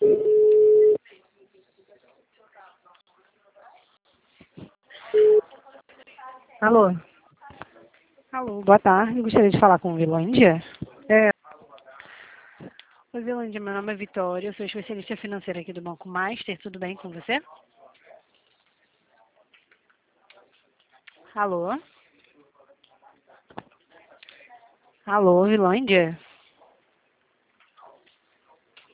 Alô? Alô, boa tarde. Gostaria de falar com o Vilândia. É, Oi, Vilândia, meu nome é Vitória, eu sou especialista financeira aqui do Banco Master. Tudo bem com você? Alô? Alô, Vilândia?